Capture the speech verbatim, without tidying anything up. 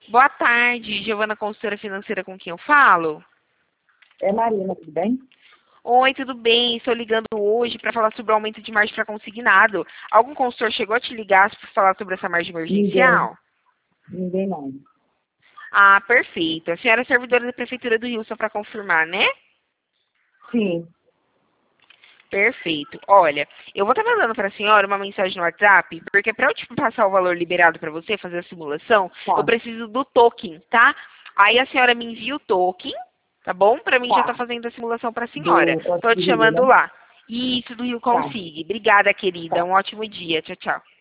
Boa tarde, Giovana, consultora financeira, com quem eu falo? É Marina, tudo bem? Oi, tudo bem? Estou ligando hoje para falar sobre o aumento de margem para consignado. Algum consultor chegou a te ligar para falar sobre essa margem emergencial? Ninguém, ninguém não. Ah, perfeito. A senhora é servidora da Prefeitura do Rio, só para confirmar, né? Sim, Perfeito. Olha, eu vou estar mandando para a senhora uma mensagem no WhatsApp, porque para eu te passar o valor liberado para você fazer a simulação, tá, eu preciso do token, tá? Aí a senhora me envia o token, tá bom? Para mim já tá. estar fazendo a simulação para a senhora. Do Estou te Conselho, chamando né? lá. Isso, do Rio Tá, Consigue. Obrigada, querida. tá. Um ótimo dia. Tchau, tchau.